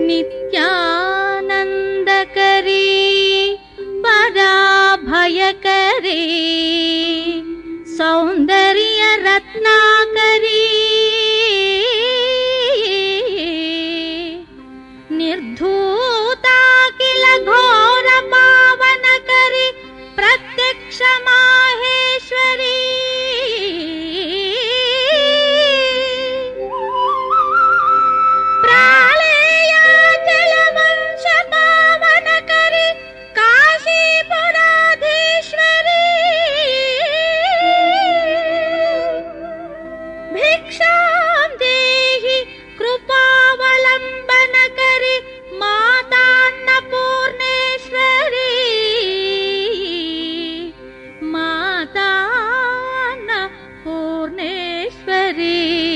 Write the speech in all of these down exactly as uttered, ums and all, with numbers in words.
నిత్యానందకరీ పరాభయకరీ సౌందర్య రత్నాకరీ నిర్ధూతాకిల ఘోర పావనకరీ ప్రత్యక్ష మాహేశ్వరీ ప్రాళేయాచల వంశ పావనకరీ కాశీపురాధీశ్వరీ భిక్షాం దేహి కృపావలంబనకరీ మాతాన్నపూర్ణేశ్వరీ మాతాన్నపూర్ణేశ్వరీ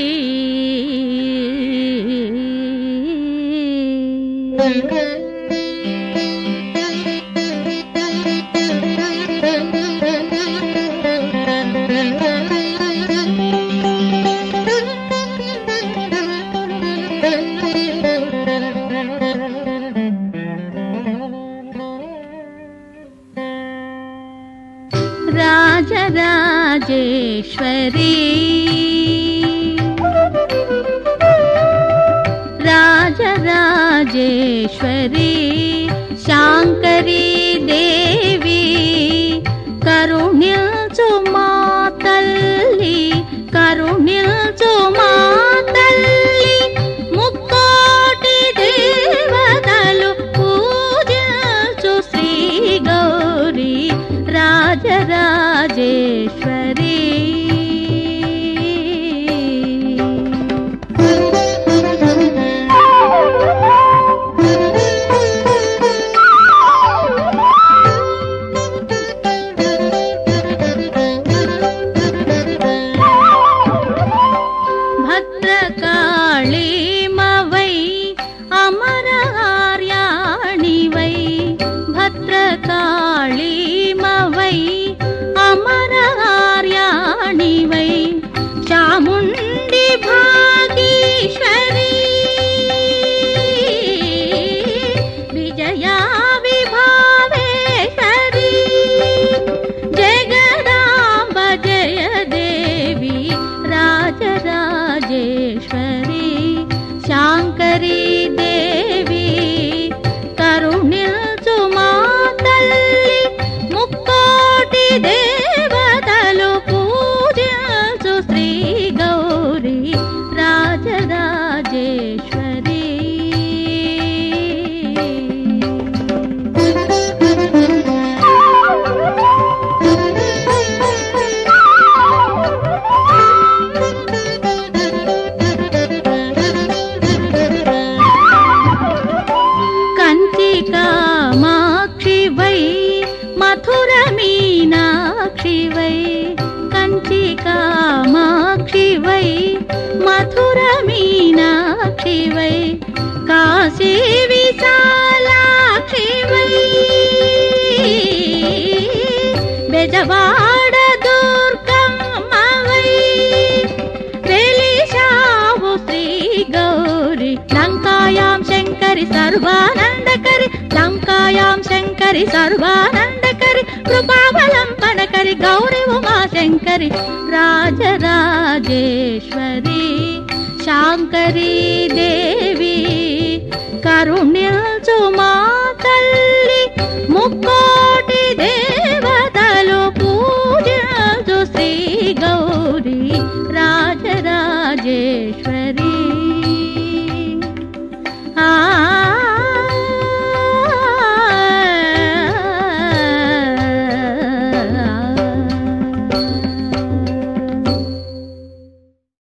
రాజరాజేశ్వరీ రాజరాజేశ్వరీ శాంకరీ దేవి కరుణిల్చు మా తల్లి కరుణిల్చు మా తల్లి ముక్కోటి దేవతలు పూజించు శ్రీ గౌరీ రాజరాజేశ్వరీ భద్రకాళీమవై అమరార్యాణివై భద్రకాళీమవై అమరార్యాణివై చాముండి భాగీశ్వరీ విజయా విభావేశ్వరీ జగదాంబ జయ దేవి రాజరాజేశ్వరీ శాంకరీ దేవి కరుణిల్చు మా తల్లి ముక్కోటి దేవతలు పూజించు శ్రీ గౌరీ రాజరాజేశ్వరీ కంచి కామాక్షివై మధుర మీనాక్షివై కంచి కామాక్షివై మధుర మీనాక్షివై కాశీ విశాలాక్షివై బెజవాడ దుర్గమ్మవై వెలిశావు శ్రీ గౌరీ లంకాయాం శంకరి సర్వానందకరి లంకాయాం శంకరి సర్వానందకరి కృపావలంబనకరి గౌరీ ఉమా శంకరి రాజరాజేశ్వరీ శాంకరీ దేవి కరుణిల్చు మా తల్లి ముక్కోటి దేవతలు పూజించు శ్రీ గౌరీ రాజరాజేశ్వరీ